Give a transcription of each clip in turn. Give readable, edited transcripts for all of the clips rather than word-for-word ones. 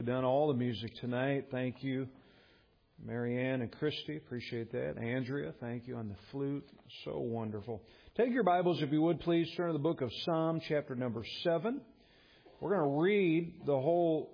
Done all the music tonight. Thank you, Marianne and Christy. Appreciate that. Andrea, thank you on the flute. So wonderful. Take your Bibles, if you would, please. Turn to the book of Psalm, chapter number 7. We're going to read the whole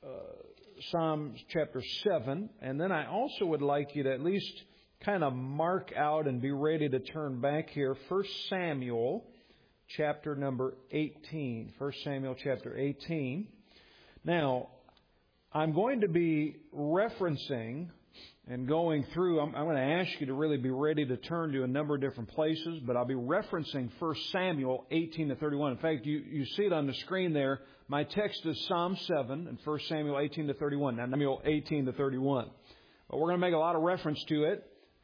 Psalm chapter 7. And then I also would like you to at least kind of mark out and be ready to turn back here. 1 Samuel, chapter number 18. 1 Samuel, chapter 18. Now, I'm going to be referencing and going through. I'm going to ask you to really be ready to turn to a number of different places, but I'll be referencing 1 Samuel 18 to 31. In fact, you see it on the screen there. My text is Psalm 7 and 1 Samuel 18 to 31. Now, Samuel 18 to 31. But we're going to make a lot of reference to it,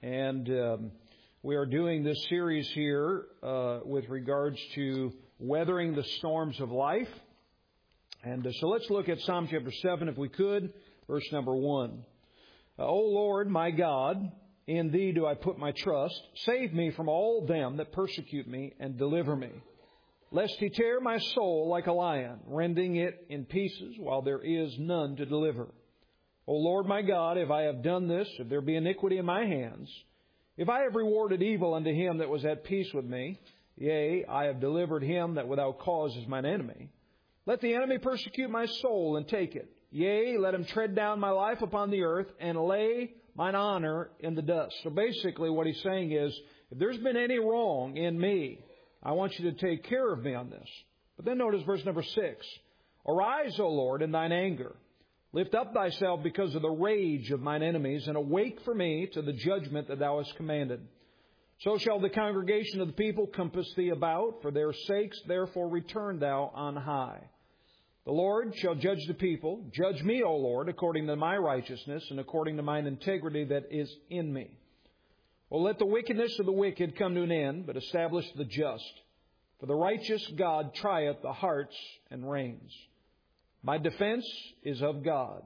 and we are doing this series here with regards to weathering the storms of life. And so let's look at Psalm chapter 7, if we could, verse number 1. O Lord, my God, in Thee do I put my trust. Save me from all them that persecute me, and deliver me. Lest He tear my soul like a lion, rending it in pieces, while there is none to deliver. O Lord, my God, if I have done this, if there be iniquity in my hands, if I have rewarded evil unto him that was at peace with me, yea, I have delivered him that without cause is mine enemy, let the enemy persecute my soul and take it. Yea, let him tread down my life upon the earth and lay mine honor in the dust. So basically what he's saying is, if there's been any wrong in me, I want you to take care of me on this. But then notice verse number 6. Arise, O Lord, in thine anger. Lift up thyself because of the rage of mine enemies, and awake for me to the judgment that thou hast commanded. So shall the congregation of the people compass thee about. For their sakes, therefore, return thou on high. The Lord shall judge the people. Judge me, O Lord, according to my righteousness and according to mine integrity that is in me. O let the wickedness of the wicked come to an end, but establish the just. For the righteous God trieth the hearts and reins. My defense is of God,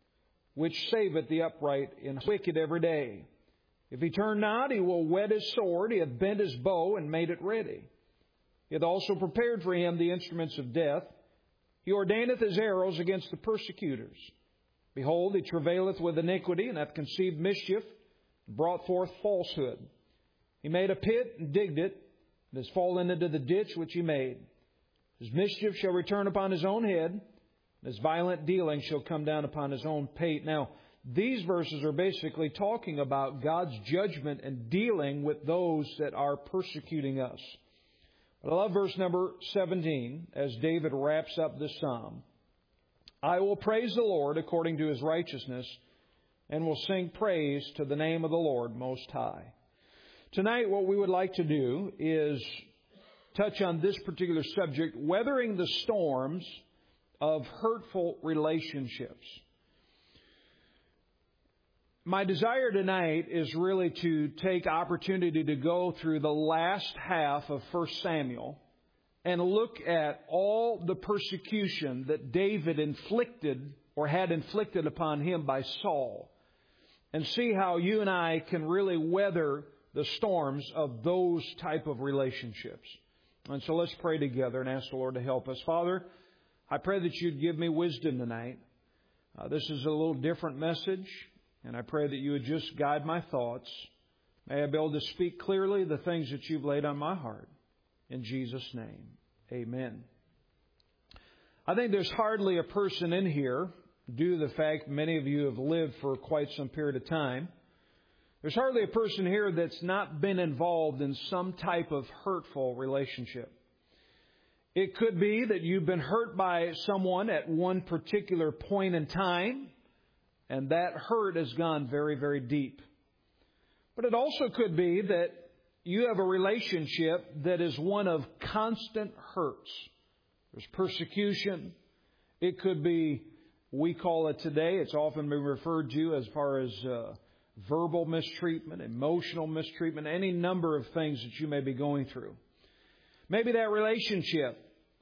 which saveth the upright in wicked every day. If he turn not, he will whet his sword. He hath bent his bow and made it ready. He hath also prepared for him the instruments of death. He ordaineth his arrows against the persecutors. Behold, he travaileth with iniquity, and hath conceived mischief, and brought forth falsehood. He made a pit, and digged it, and has fallen into the ditch which he made. His mischief shall return upon his own head, and his violent dealing shall come down upon his own pate. Now, these verses are basically talking about God's judgment and dealing with those that are persecuting us. But I love verse number 17 as David wraps up this psalm. I will praise the Lord according to His righteousness, and will sing praise to the name of the Lord Most High. Tonight what we would like to do is touch on this particular subject, weathering the storms of hurtful relationships. My desire tonight is really to take opportunity to go through the last half of 1 Samuel and look at all the persecution that David inflicted or had inflicted upon him by Saul, and see how you and I can really weather the storms of those type of relationships. And so let's pray together and ask the Lord to help us. Father, I pray that You'd give me wisdom tonight. This is a little different message. And I pray that You would just guide my thoughts. May I be able to speak clearly the things that You've laid on my heart. In Jesus' name, amen. I think there's hardly a person in here, due to the fact many of you have lived for quite some period of time, there's hardly a person here that's not been involved in some type of hurtful relationship. It could be that you've been hurt by someone at one particular point in time, and that hurt has gone very, very deep. But it also could be that you have a relationship that is one of constant hurts. There's persecution. It could be, we call it today, it's often been referred to as far as verbal mistreatment, emotional mistreatment, any number of things that you may be going through. Maybe that relationship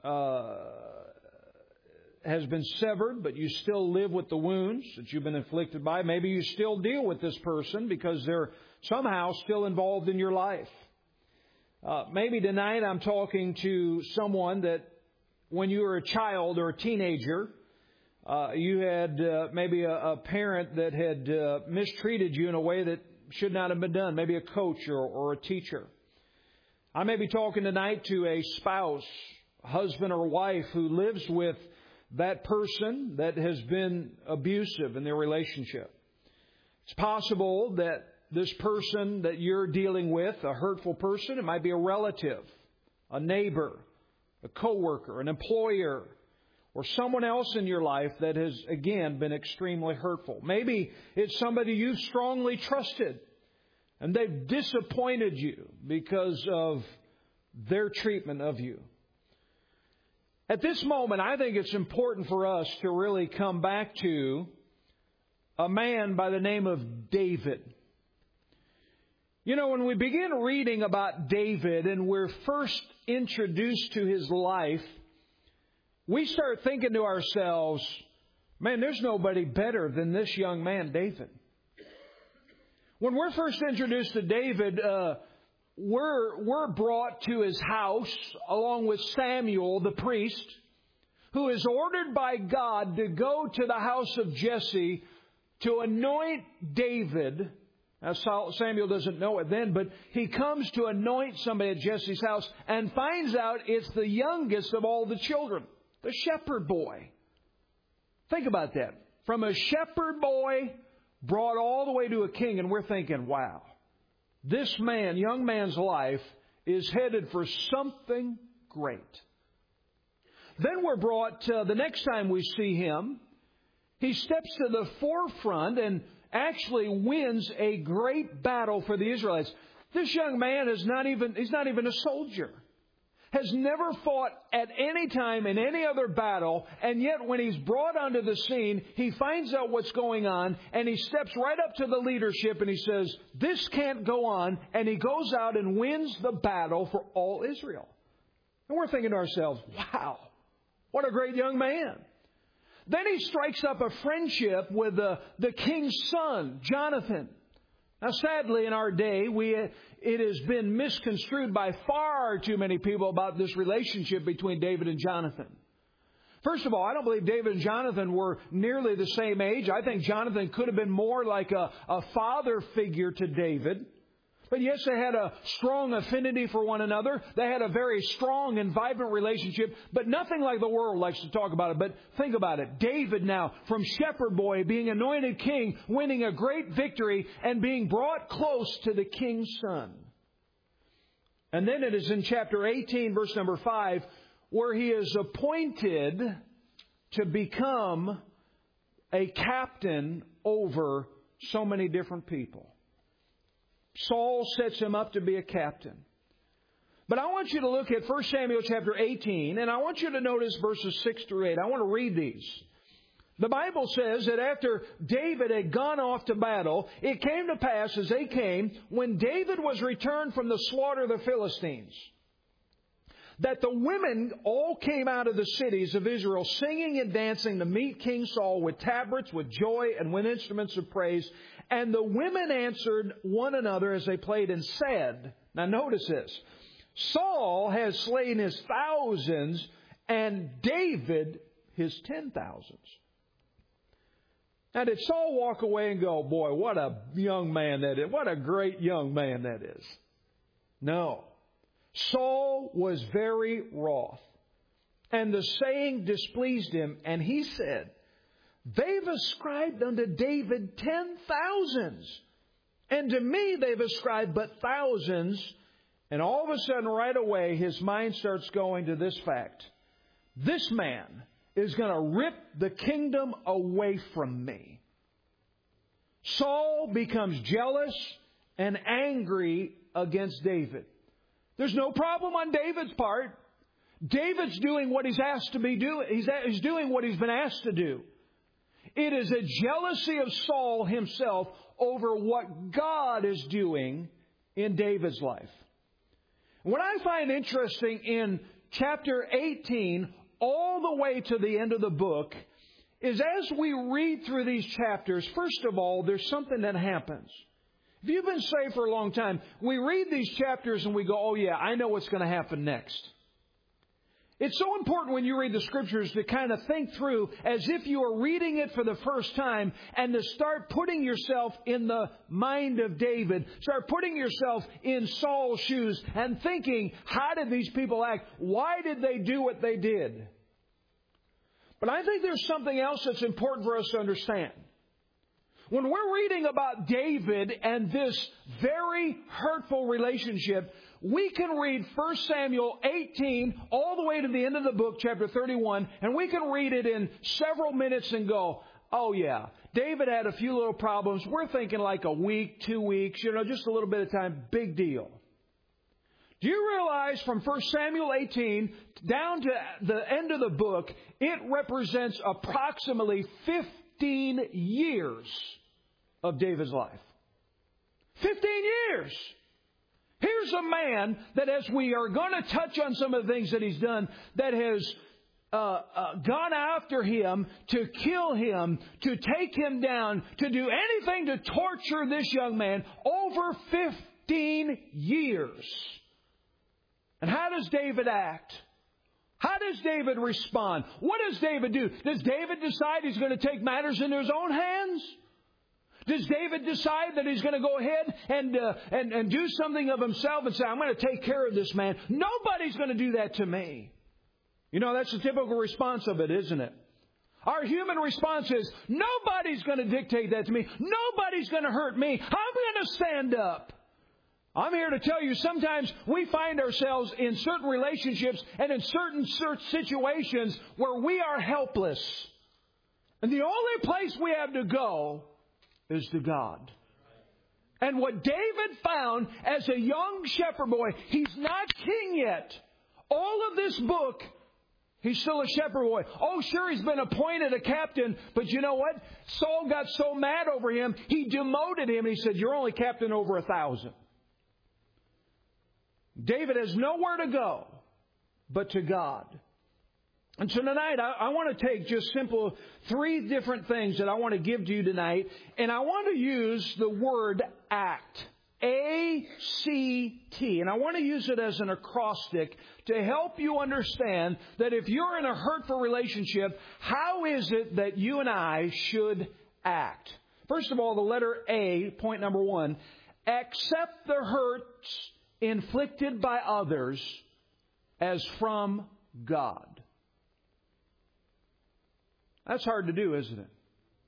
has been severed, but you still live with the wounds that you've been inflicted by. Maybe you still deal with this person because they're somehow still involved in your life. Maybe tonight I'm talking to someone that when you were a child or a teenager, You had maybe a parent that had mistreated you in a way that should not have been done, maybe a coach or a teacher. I may be talking tonight to a spouse, husband or wife who lives with that person that has been abusive in their relationship. It's possible that this person that you're dealing with, a hurtful person, it might be a relative, a neighbor, a coworker, an employer, or someone else in your life that has, again, been extremely hurtful. Maybe it's somebody you've strongly trusted and they've disappointed you because of their treatment of you. At this moment, I think it's important for us to really come back to a man by the name of David. You know, when we begin reading about David and we're first introduced to his life, we start thinking to ourselves, man, there's nobody better than this young man, David. When we're first introduced to David, we're brought to his house along with Samuel, the priest, who is ordered by God to go to the house of Jesse to anoint David. Now, Samuel doesn't know it then, but he comes to anoint somebody at Jesse's house and finds out it's the youngest of all the children, the shepherd boy. Think about that. From a shepherd boy brought all the way to a king, and we're thinking, wow, this man, young man's life is headed for something great. Then we're brought, the next time we see him, he steps to the forefront and actually wins a great battle for the Israelites. This young man he's not even a soldier. Has never fought at any time in any other battle, and yet when he's brought onto the scene, he finds out what's going on, and he steps right up to the leadership and he says, this can't go on, and he goes out and wins the battle for all Israel. And we're thinking to ourselves, wow, what a great young man. Then he strikes up a friendship with the king's son, Jonathan. Now, sadly, in our day, it has been misconstrued by far too many people about this relationship between David and Jonathan. First of all, I don't believe David and Jonathan were nearly the same age. I think Jonathan could have been more like a father figure to David. But yes, they had a strong affinity for one another. They had a very strong and vibrant relationship, but nothing like the world likes to talk about it. But think about it. David now, from shepherd boy, being anointed king, winning a great victory, and being brought close to the king's son. And then it is in chapter 18, verse number 5, where he is appointed to become a captain over so many different people. Saul sets him up to be a captain. But I want you to look at 1 Samuel chapter 18, and I want you to notice verses 6 through 8. I want to read these. The Bible says that after David had gone off to battle, it came to pass as they came, when David was returned from the slaughter of the Philistines, that the women all came out of the cities of Israel, singing and dancing to meet King Saul with tabrets, with joy, and with instruments of praise. And the women answered one another as they played and said, now notice this, Saul has slain his thousands and David his 10,000s. Now did Saul walk away and go, boy, what a young man that is. What a great young man that is. No. Saul was very wroth, and the saying displeased him, and he said, they've ascribed unto David 10,000s, and to me they've ascribed but thousands. And all of a sudden, right away, his mind starts going to this fact. This man is going to rip the kingdom away from me. Saul becomes jealous and angry against David. There's no problem on David's part. David's doing what he's asked to be doing. He's doing what he's been asked to do. It is a jealousy of Saul himself over what God is doing in David's life. What I find interesting in chapter 18 all the way to the end of the book is as we read through these chapters, first of all, there's something that happens. If you've been saved for a long time, we read these chapters and we go, oh yeah, I know what's going to happen next. It's so important when you read the Scriptures to kind of think through as if you are reading it for the first time and to start putting yourself in the mind of David. Start putting yourself in Saul's shoes and thinking, how did these people act? Why did they do what they did? But I think there's something else that's important for us to understand. When we're reading about David and this very hurtful relationship, we can read 1 Samuel 18 all the way to the end of the book, chapter 31, and we can read it in several minutes and go, oh yeah, David had a few little problems. We're thinking like a week, 2 weeks, just a little bit of time, big deal. Do you realize from 1 Samuel 18 down to the end of the book, it represents approximately 15 years of David's life. 15 years! Here's a man that, as we are going to touch on some of the things that he's done, that has gone after him to kill him, to take him down, to do anything to torture this young man over 15 years. And how does David act? How does David respond? What does David do? Does David decide he's going to take matters into his own hands? Does David decide that he's going to go ahead and do something of himself and say, I'm going to take care of this man? Nobody's going to do that to me. That's the typical response of it, isn't it? Our human response is, nobody's going to dictate that to me. Nobody's going to hurt me. I'm going to stand up. I'm here to tell you, sometimes we find ourselves in certain relationships and in certain situations where we are helpless. And the only place we have to go is to God. And what David found as a young shepherd boy, he's not king yet. All of this book, he's still a shepherd boy. Oh, sure, he's been appointed a captain, but you know what? Saul got so mad over him, he demoted him. He said, you're only captain over 1,000. David has nowhere to go but to God. And so tonight, I want to take just simple 3 different things that I want to give to you tonight. And I want to use the word act. A-C-T. And I want to use it as an acrostic to help you understand that if you're in a hurtful relationship, how is it that you and I should act? First of all, the letter A, point number 1. Accept the hurts inflicted by others as from God. That's hard to do, isn't it?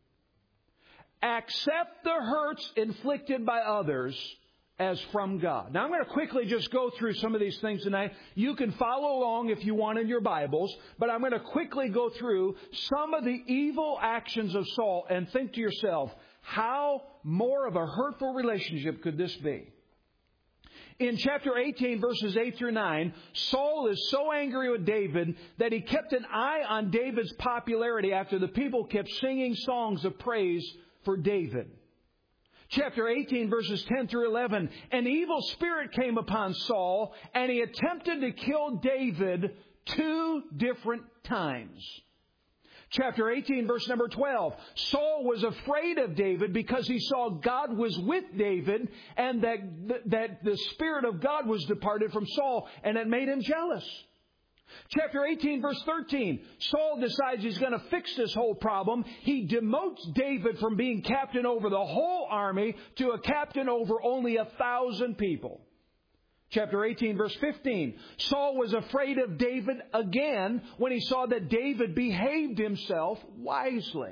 Accept the hurts inflicted by others as from God. Now, I'm going to quickly just go through some of these things tonight. You can follow along if you want in your Bibles, but I'm going to quickly go through some of the evil actions of Saul and think to yourself, how more of a hurtful relationship could this be? In chapter 18, verses 8 through 9, Saul is so angry with David that he kept an eye on David's popularity after the people kept singing songs of praise for David. Chapter 18, verses 10 through 11, an evil spirit came upon Saul, and he attempted to kill David 2 different times. Chapter 18, verse number 12. Saul was afraid of David because he saw God was with David and that the Spirit of God was departed from Saul, and it made him jealous. Chapter 18, verse 13. Saul decides he's going to fix this whole problem. He demotes David from being captain over the whole army to a captain over only 1,000 people. Chapter 18, verse 15. Saul was afraid of David again when he saw that David behaved himself wisely.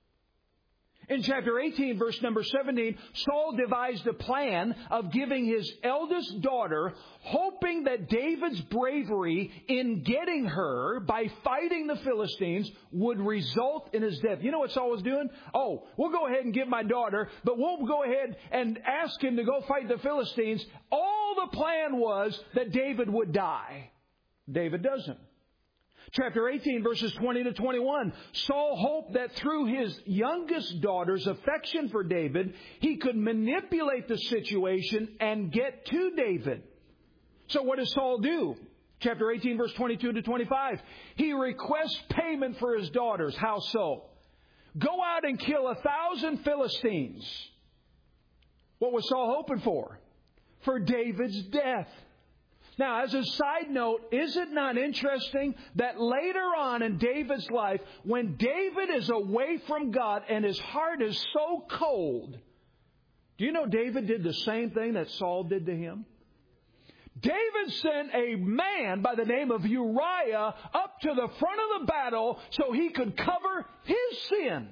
In chapter 18, verse number 17, Saul devised a plan of giving his eldest daughter, hoping that David's bravery in getting her by fighting the Philistines would result in his death. You know what Saul was doing? Oh, we'll go ahead and give my daughter, but we'll go ahead and ask him to go fight the Philistines. All the plan was that David would die. David doesn't. Chapter 18, verses 20 to 21. Saul hoped that through his youngest daughter's affection for David, he could manipulate the situation and get to David. So what does Saul do? Chapter 18, verse 22 to 25. He requests payment for his daughters. How so? Go out and kill 1,000 Philistines. What was Saul hoping for? For David's death. Now, as a side note, is it not interesting that later on in David's life, when David is away from God and his heart is so cold, do you know David did the same thing that Saul did to him? David sent a man by the name of Uriah up to the front of the battle so he could cover his sin.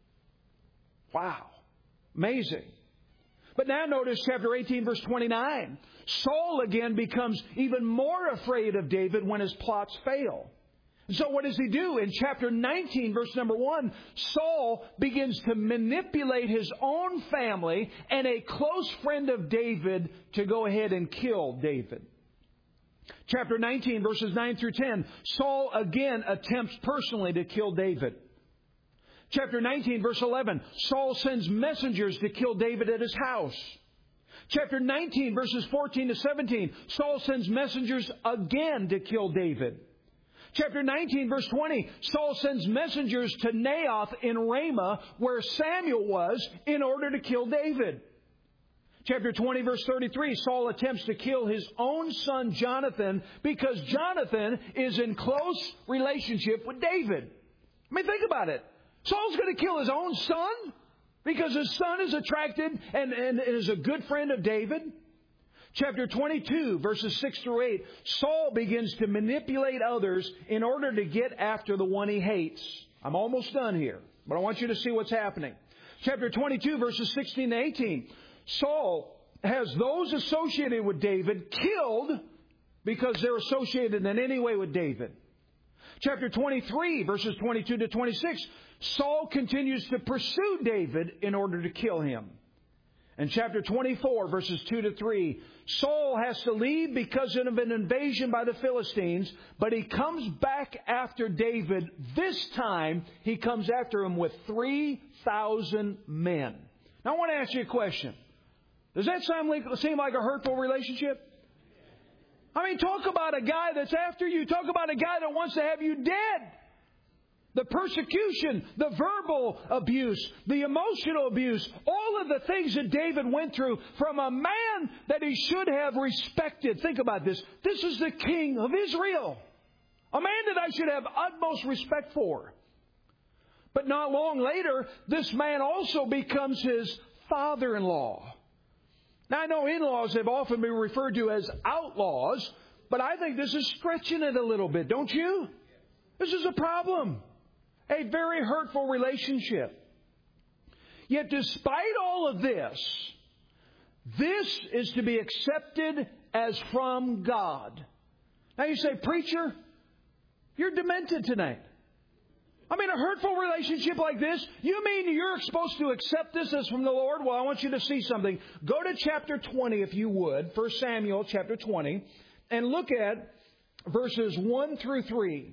Wow. Amazing. But now notice chapter 18, verse 29. Saul again becomes even more afraid of David when his plots fail. So what does he do? In chapter 19, verse number 1, Saul begins to manipulate his own family and a close friend of David to go ahead and kill David. Chapter 19, verses 9 through 10, Saul again attempts personally to kill David. Chapter 19, verse 11, Saul sends messengers to kill David at his house. Chapter 19, verses 14 to 17, Saul sends messengers again to kill David. Chapter 19, verse 20, Saul sends messengers to Naioth in Ramah, where Samuel was, in order to kill David. Chapter 20, verse 33, Saul attempts to kill his own son Jonathan because Jonathan is in close relationship with David. I mean, think about it. Saul's going to kill his own son because his son is attracted and is a good friend of David. Chapter 22, verses 6 through 8, Saul begins to manipulate others in order to get after the one he hates. I'm almost done here, but I want you to see what's happening. Chapter 22, verses 16 to 18, Saul has those associated with David killed because they're associated in any way with David. Chapter 23, verses 22 to 26, Saul continues to pursue David in order to kill him. In chapter 24, verses 2 to 3, Saul has to leave because of an invasion by the Philistines, but he comes back after David. This time, he comes after him with 3,000 men. Now, I want to ask you a question. Does that seem like a hurtful relationship? I mean, talk about a guy that's after you. Talk about a guy that wants to have you dead. The persecution, the verbal abuse, the emotional abuse, all of the things that David went through from a man that he should have respected. Think about this. This is the king of Israel. A man that I should have utmost respect for. But not long later, this man also becomes his father-in-law. Now, I know in-laws have often been referred to as outlaws, but I think this is stretching it a little bit, don't you? This is a problem. A very hurtful relationship. Yet despite all of this, this is to be accepted as from God. Now you say, preacher, you're demented tonight. I mean, a hurtful relationship like this, you mean you're supposed to accept this as from the Lord? Well, I want you to see something. Go to chapter 20, if you would, 1 Samuel chapter 20, and look at verses 1 through 3.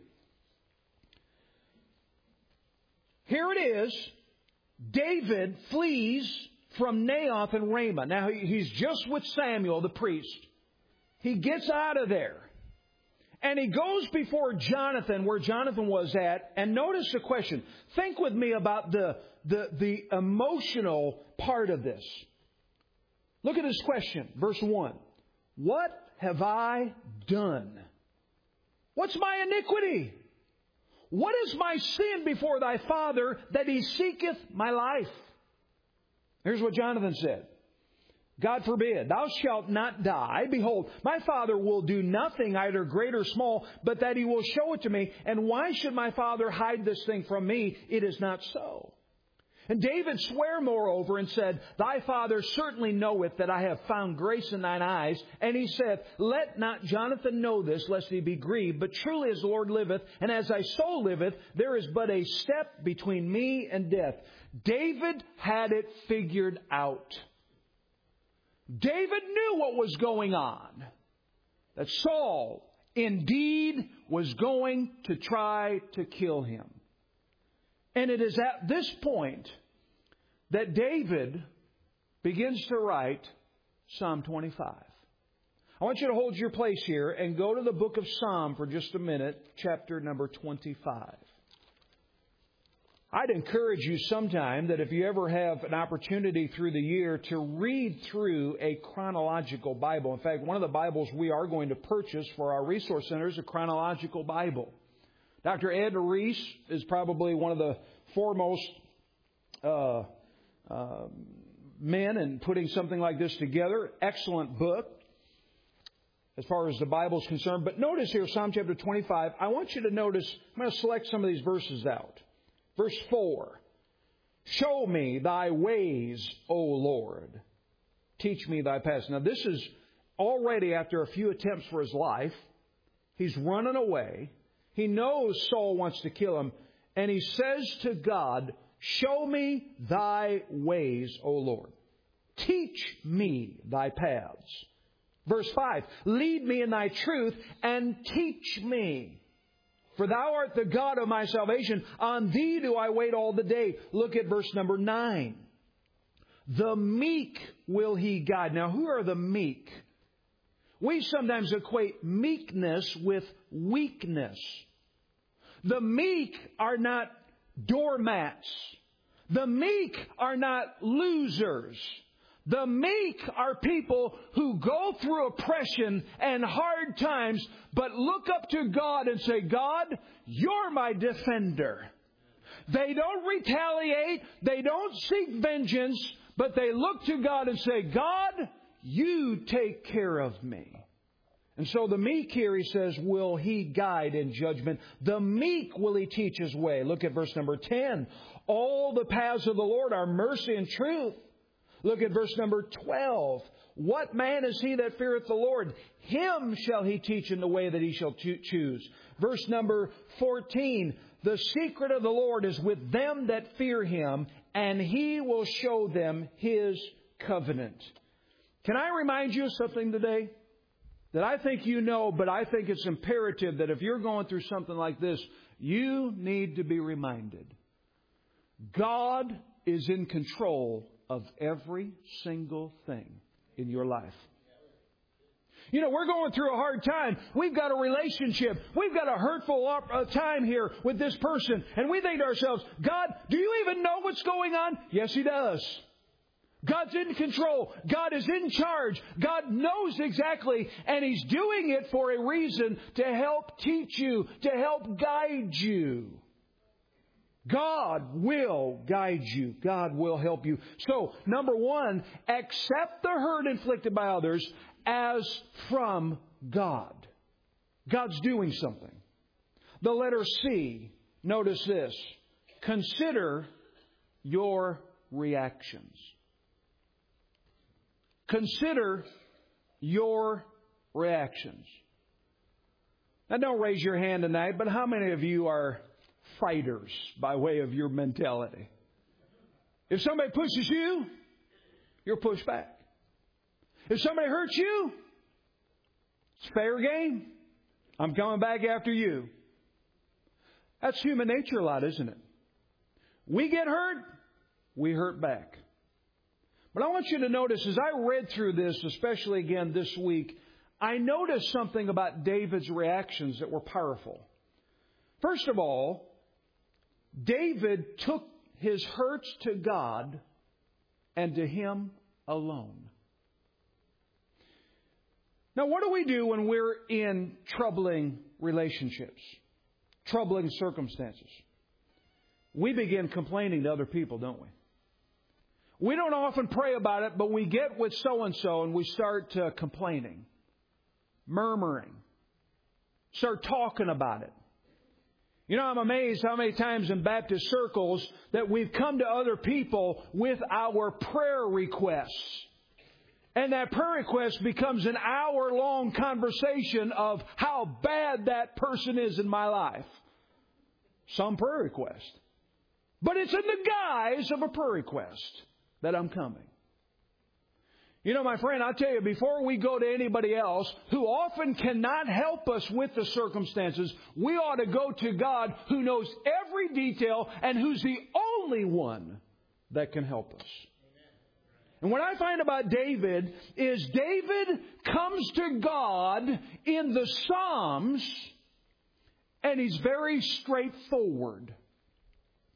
Here it is. David flees from Naioth and Ramah. Now, he's just with Samuel, the priest. He gets out of there. And he goes before Jonathan, where Jonathan was at. And notice the question. Think with me about the emotional part of this. Look at this question. Verse 1. What have I done? What's my iniquity? What is my sin before thy father that he seeketh my life? Here's what Jonathan said. God forbid, thou shalt not die. Behold, my father will do nothing, either great or small, but that he will show it to me. And why should my father hide this thing from me? It is not so. And David sware moreover and said, Thy father certainly knoweth that I have found grace in thine eyes. And he said, Let not Jonathan know this, lest he be grieved. But truly as the Lord liveth, and as thy soul liveth, there is but a step between me and death. David had it figured out. David knew what was going on. That Saul indeed was going to try to kill him. And it is at this point that David begins to write Psalm 25. I want you to hold your place here and go to the book of Psalm for just a minute, chapter number 25. I'd encourage you sometime that if you ever have an opportunity through the year to read through a chronological Bible. In fact, one of the Bibles we are going to purchase for our resource center is a chronological Bible. Dr. Ed Reese is probably one of the foremost men in putting something like this together. Excellent book as far as the Bible is concerned. But notice here, Psalm chapter 25, I want you to notice, I'm going to select some of these verses out. Verse 4, show me thy ways, O Lord. Teach me thy paths. Now this is already after a few attempts for his life. He's running away. He knows Saul wants to kill him. And he says to God, show me thy ways, O Lord. Teach me thy paths. Verse 5, lead me in thy truth and teach me. For thou art the God of my salvation. On thee do I wait all the day. Look at verse number 9. The meek will he guide. Now, who are the meek? We sometimes equate meekness with weakness. The meek are not doormats. The meek are not losers. The meek are people who go through oppression and hard times, but look up to God and say, God, you're my defender. They don't retaliate. They don't seek vengeance, but they look to God and say, God, you take care of me. And so the meek here, he says, will he guide in judgment. The meek will he teach his way. Look at verse number 10. All the paths of the Lord are mercy and truth. Look at verse number 12. What man is he that feareth the Lord? Him shall he teach in the way that he shall choose. Verse number 14. The secret of the Lord is with them that fear him, and he will show them his covenant. Can I remind you of something today that I think you know, but I think it's imperative that if you're going through something like this, you need to be reminded. God is in control of every single thing in your life. You know, we're going through a hard time. We've got a relationship. We've got a hurtful time here with this person. And we think to ourselves, God, do you even know what's going on? Yes, He does. God's in control. God is in charge. God knows exactly. And He's doing it for a reason, to help teach you, to help guide you. God will guide you. God will help you. So, number one, accept the hurt inflicted by others as from God. God's doing something. The letter C, notice this. Consider your reactions. Consider your reactions. Now, don't raise your hand tonight, but how many of you are fighters by way of your mentality? If somebody pushes you, you're pushed back. If somebody hurts you, it's fair game. I'm coming back after you. That's human nature a lot, isn't it? We get hurt, we hurt back. But I want you to notice, as I read through this, especially again this week, I noticed something about David's reactions that were powerful. First of all, David took his hurts to God and to Him alone. Now, what do we do when we're in troubling relationships, troubling circumstances? We begin complaining to other people, don't we? We don't often pray about it, but we get with so-and-so and we start complaining, murmuring, start talking about it. You know, I'm amazed how many times in Baptist circles that we've come to other people with our prayer requests. And that prayer request becomes an hour-long conversation of how bad that person is in my life. Some prayer request. But it's in the guise of a prayer request that I'm coming. You know, my friend, I'll tell you, before we go to anybody else who often cannot help us with the circumstances, we ought to go to God who knows every detail and who's the only one that can help us. And what I find about David is David comes to God in the Psalms and he's very straightforward.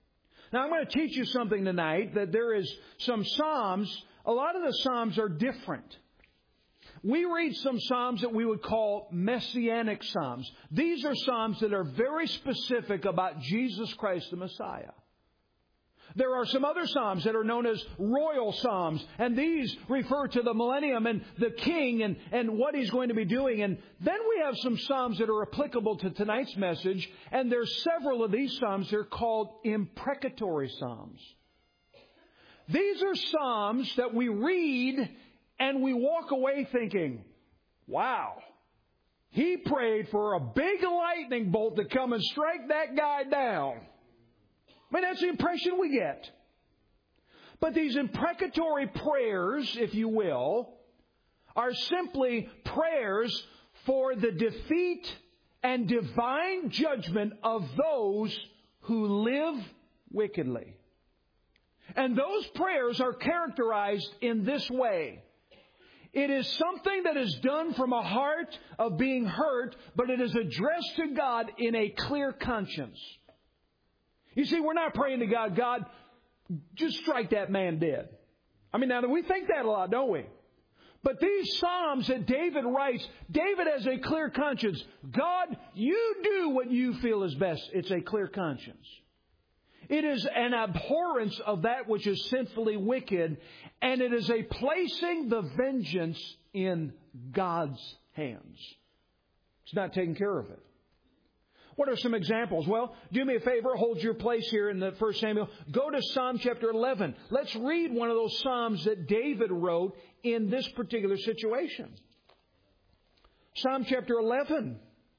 Now, I'm going to teach you something tonight, that there is some Psalms. A lot of the Psalms are different. We read some Psalms that we would call Messianic Psalms. These are Psalms that are very specific about Jesus Christ the Messiah. There are some other Psalms that are known as royal Psalms, and these refer to the millennium and the king and what he's going to be doing. And then we have some Psalms that are applicable to tonight's message, and there's several of these Psalms that are called imprecatory Psalms. These are Psalms that we read and we walk away thinking, wow, he prayed for a big lightning bolt to come and strike that guy down. I mean, that's the impression we get. But these imprecatory prayers, if you will, are simply prayers for the defeat and divine judgment of those who live wickedly. And those prayers are characterized in this way. It is something that is done from a heart of being hurt, but it is addressed to God in a clear conscience. You see, we're not praying to God, God, just strike that man dead. I mean, now we think that a lot, don't we? But these Psalms that David writes, David has a clear conscience. God, you do what you feel is best. It's a clear conscience. It is an abhorrence of that which is sinfully wicked, and it is a placing the vengeance in God's hands. It's not taking care of it. What are some examples? Well, do me a favor, hold your place here in the 1 Samuel. Go to Psalm chapter 11. Let's read one of those Psalms that David wrote in this particular situation. Psalm chapter 11.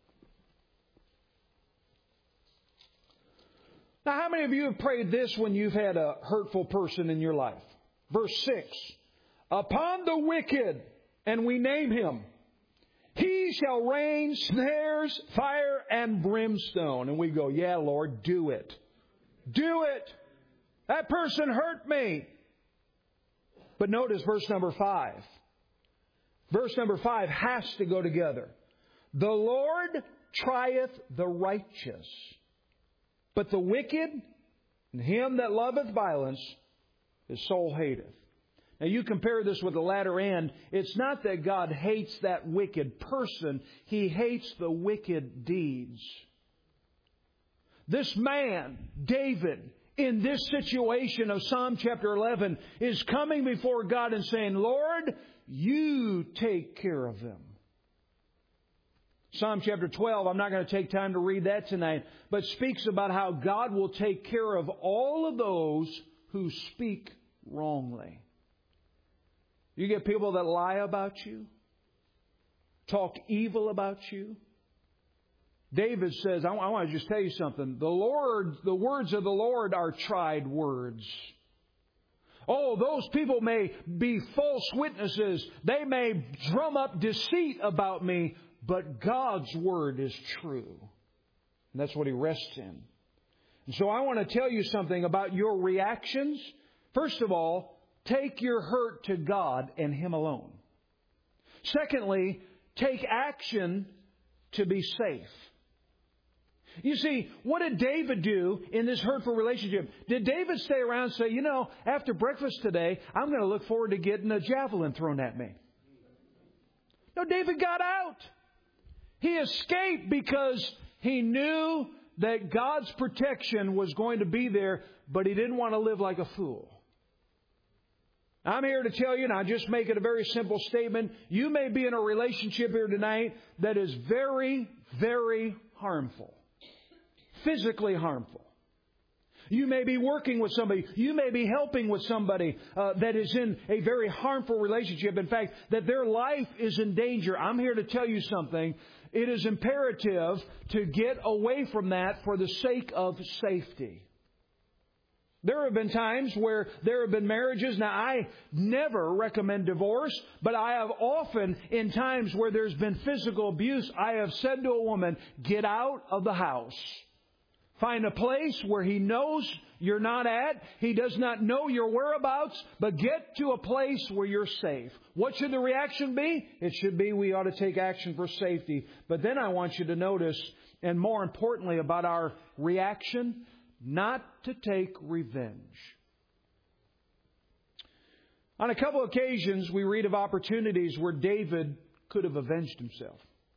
Now, how many of you have prayed this when you've had a hurtful person in your life? Verse 6. Upon the wicked, and we name him, he shall rain snares, fire, and brimstone. And we go, yeah, Lord, do it. Do it. That person hurt me. But notice verse number 5. Verse number 5 has to go together. The Lord trieth the righteous, but the wicked and him that loveth violence, his soul hateth. Now you compare this with the latter end. It's not that God hates that wicked person. He hates the wicked deeds. This man, David, in this situation of Psalm chapter 11, is coming before God and saying, Lord, you take care of them. Psalm chapter 12, I'm not going to take time to read that tonight, but speaks about how God will take care of all of those who speak wrongly. You get people that lie about you, talk evil about you. David says, I want to just tell you something. The words of the Lord are tried words. Oh, those people may be false witnesses. They may drum up deceit about me, but God's word is true. And that's what he rests in. And so I want to tell you something about your reactions. First of all, take your hurt to God and him alone. Secondly, take action to be safe. You see, what did David do in this hurtful relationship? Did David stay around and say, you know, after breakfast today, I'm going to look forward to getting a javelin thrown at me? No, David got out. He escaped because he knew that God's protection was going to be there, but he didn't want to live like a fool. I'm here to tell you, and I'll just make it a very simple statement. You may be in a relationship here tonight that is very, very harmful. Physically harmful. You may be working with somebody. You may be helping with somebody that is in a very harmful relationship. In fact, that their life is in danger. I'm here to tell you something. It is imperative to get away from that for the sake of safety. There have been times where there have been marriages. Now, I never recommend divorce, but I have often, in times where there's been physical abuse, I have said to a woman, get out of the house. Find a place where he knows you're not at. He does not know your whereabouts, but get to a place where you're safe. What should the reaction be? It should be we ought to take action for safety. But then I want you to notice, and more importantly about our reaction, not to take revenge. On a couple of occasions, we read of opportunities where David could have avenged himself.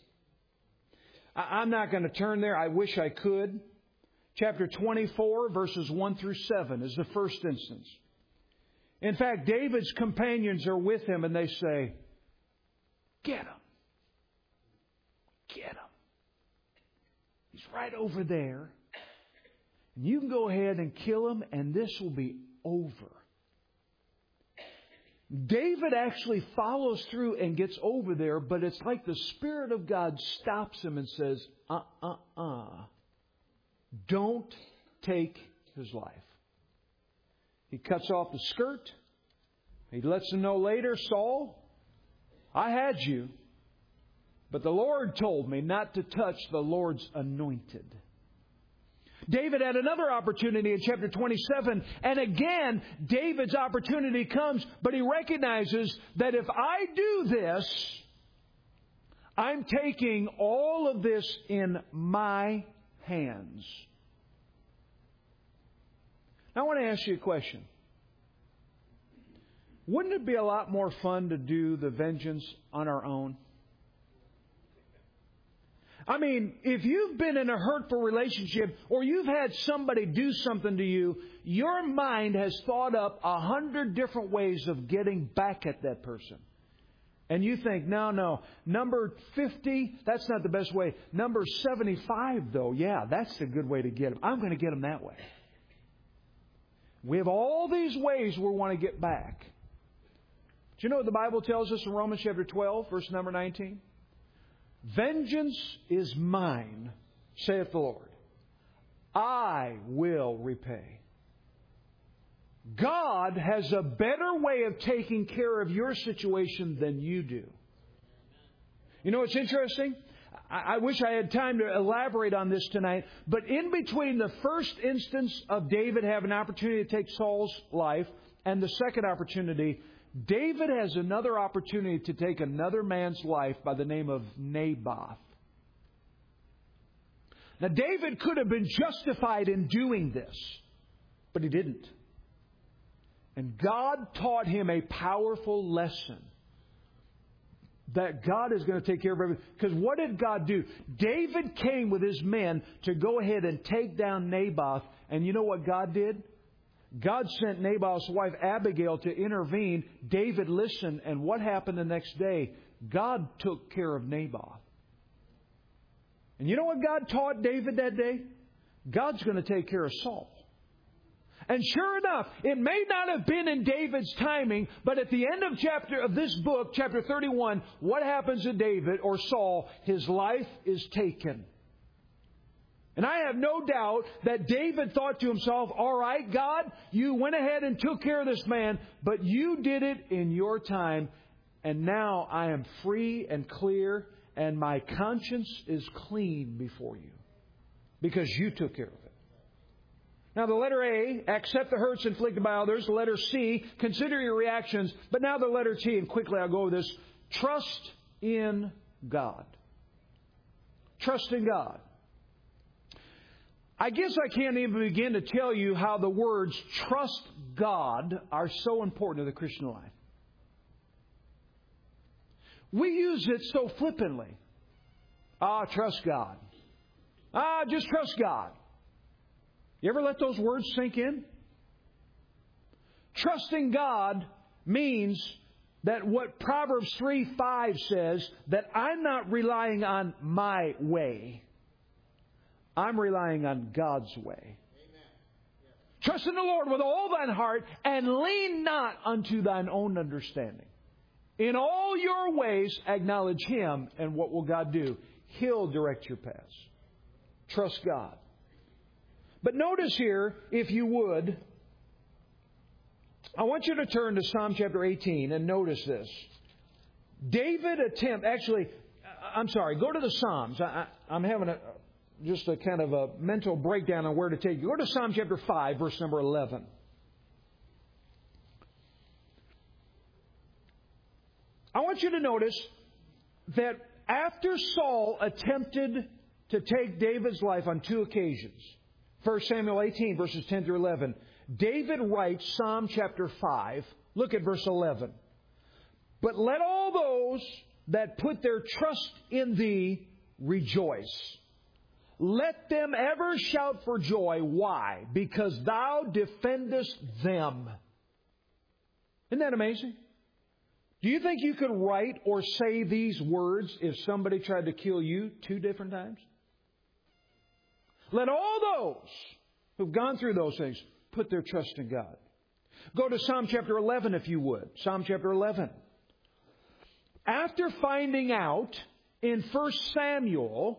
I'm not going to turn there. I wish I could. Chapter 24, verses 1 through 7 is the first instance. In fact, David's companions are with him and they say, "Get him. Get him. He's right over there. And you can go ahead and kill him and this will be over." David actually follows through and gets over there, but it's like the Spirit of God stops him and says, don't take his life. He cuts off the skirt. He lets him know later, "Saul, I had you, but the Lord told me not to touch the Lord's anointed." David had another opportunity in chapter 27, and again, David's opportunity comes, but he recognizes that if I do this, I'm taking all of this in my hands. Now, I want to ask you a question. Wouldn't it be a lot more fun to do the vengeance on our own? I mean, if you've been in a hurtful relationship or you've had somebody do something to you, your mind has thought up 100 different ways of getting back at that person. And you think, no, number 50, that's not the best way. Number 75, though, yeah, that's a good way to get them. I'm going to get them that way. We have all these ways we want to get back. Do you know what the Bible tells us in Romans chapter 12, verse number 19? "Vengeance is mine, saith the Lord. I will repay." God has a better way of taking care of your situation than you do. You know what's interesting? I wish I had time to elaborate on this tonight, but in between the first instance of David having an opportunity to take Saul's life and the second opportunity, David has another opportunity to take another man's life by the name of Naboth. Now, David could have been justified in doing this, but he didn't. And God taught him a powerful lesson that God is going to take care of everything. Because what did God do? David came with his men to go ahead and take down Naboth. And you know what God did? God sent Naboth's wife Abigail to intervene. David listened, and what happened the next day? God took care of Naboth. And you know what God taught David that day? God's going to take care of Saul. And sure enough, it may not have been in David's timing, but at the end of this book, chapter 31, what happens to David or Saul? His life is taken. And I have no doubt that David thought to himself, "All right, God, you went ahead and took care of this man, but you did it in your time. And now I am free and clear, and my conscience is clean before you because you took care of it." Now, the letter A, accept the hurts inflicted by others. The letter C, consider your reactions. But now the letter T, and quickly I'll go over this. Trust in God. Trust in God. I guess I can't even begin to tell you how the words trust God are so important to the Christian life. We use it so flippantly. Trust God. Just trust God. You ever let those words sink in? Trusting God means that what Proverbs 3:5 says, that I'm not relying on my way. I'm relying on God's way. Amen. Trust in the Lord with all thine heart and lean not unto thine own understanding. In all your ways acknowledge Him, and what will God do? He'll direct your paths. Trust God. But notice here, if you would, I want you to turn to Psalm chapter 18 and notice this. David go to the Psalms. I'm having just a kind of a mental breakdown on where to take you. Go to Psalm chapter 5, verse number 11. I want you to notice that after Saul attempted to take David's life on 2 occasions, 1 Samuel 18, verses 10 through 11. David writes Psalm chapter 5. Look at verse 11. But let all those that put their trust in Thee rejoice. Let them ever shout for joy. Why? Because Thou defendest them. Isn't that amazing? Do you think you could write or say these words if somebody tried to kill you 2 different times? Let all those who've gone through those things put their trust in God. Go to Psalm chapter 11 if you would. Psalm chapter 11. After finding out in 1 Samuel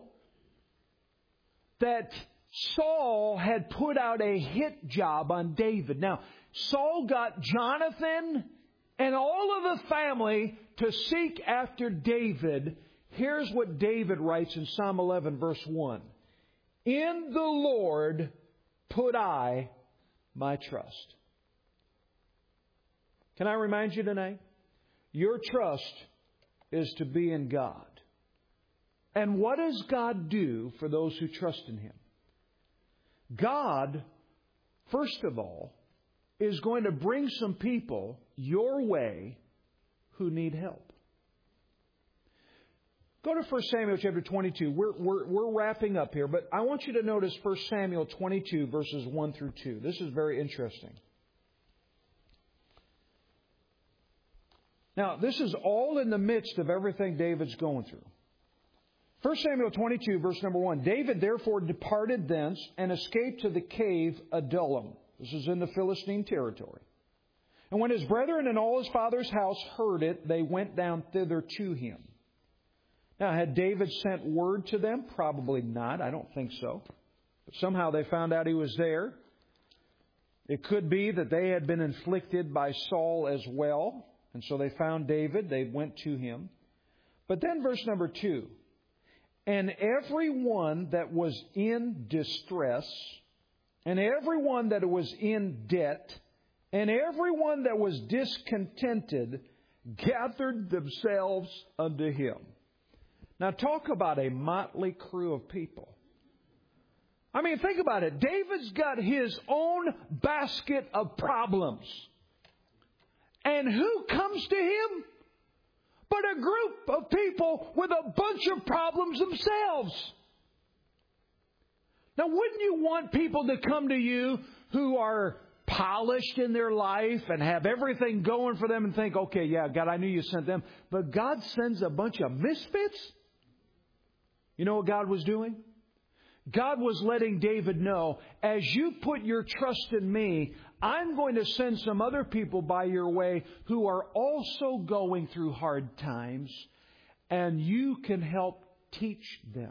that Saul had put out a hit job on David. Now, Saul got Jonathan and all of the family to seek after David. Here's what David writes in Psalm 11, verse 1. In the Lord put I my trust. Can I remind you tonight? Your trust is to be in God. And what does God do for those who trust in Him? God, first of all, is going to bring some people your way who need help. Go to 1 Samuel chapter 22. We're wrapping up here, but I want you to notice 1 Samuel 22, verses 1 through 2. This is very interesting. Now, this is all in the midst of everything David's going through. 1 Samuel 22, verse number 1. David therefore departed thence and escaped to the cave Adullam. This is in the Philistine territory. And when his brethren and all his father's house heard it, they went down thither to him. Now, had David sent word to them? Probably not. I don't think so. But somehow they found out he was there. It could be that they had been inflicted by Saul as well. And so they found David. They went to him. But then verse number 2. And everyone that was in distress, and everyone that was in debt, and everyone that was discontented, gathered themselves unto him. Now talk about a motley crew of people. I mean, think about it. David's got his own basket of problems. And who comes to him? But a group of people with a bunch of problems themselves. Now, wouldn't you want people to come to you who are polished in their life and have everything going for them and think, okay, yeah, God, I knew you sent them. But God sends a bunch of misfits? You know what God was doing? God was letting David know, as you put your trust in me, I'm going to send some other people by your way who are also going through hard times, and you can help teach them.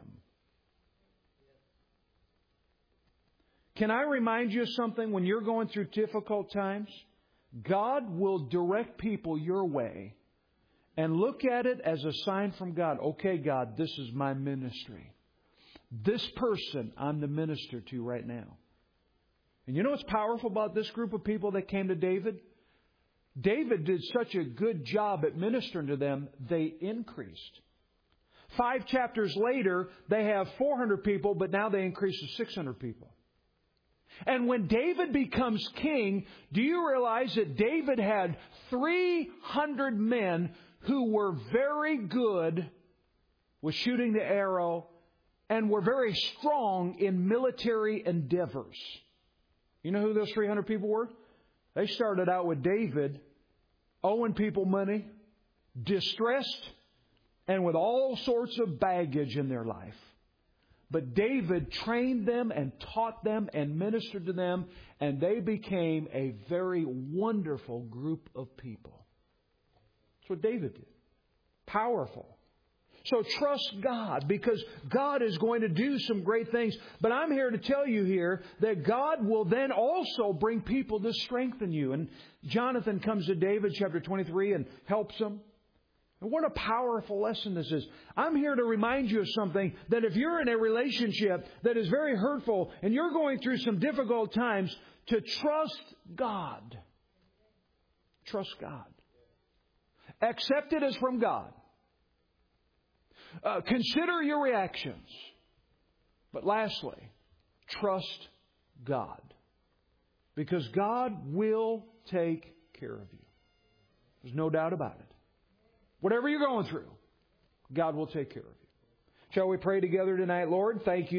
Can I remind you of something? When you're going through difficult times, God will direct people your way and look at it as a sign from God. Okay, God, this is my ministry. This person I'm the minister to right now. And you know what's powerful about this group of people that came to David? David did such a good job at ministering to them, they increased. 5 chapters later, they have 400 people, but now they increase to 600 people. And when David becomes king, do you realize that David had 300 men who were very good with shooting the arrow and were very strong in military endeavors? You know who those 300 people were? They started out with David, owing people money, distressed, and with all sorts of baggage in their life. But David trained them and taught them and ministered to them, and they became a very wonderful group of people. That's what David did. Powerful. So trust God, because God is going to do some great things. But I'm here to tell you here that God will then also bring people to strengthen you. And Jonathan comes to David, chapter 23, and helps him. And what a powerful lesson this is. I'm here to remind you of something, that if you're in a relationship that is very hurtful and you're going through some difficult times, to trust God. Trust God. Accept it as from God. Consider your reactions. But lastly, trust God. Because God will take care of you. There's no doubt about it. Whatever you're going through, God will take care of you. Shall we pray together tonight? Lord, thank you.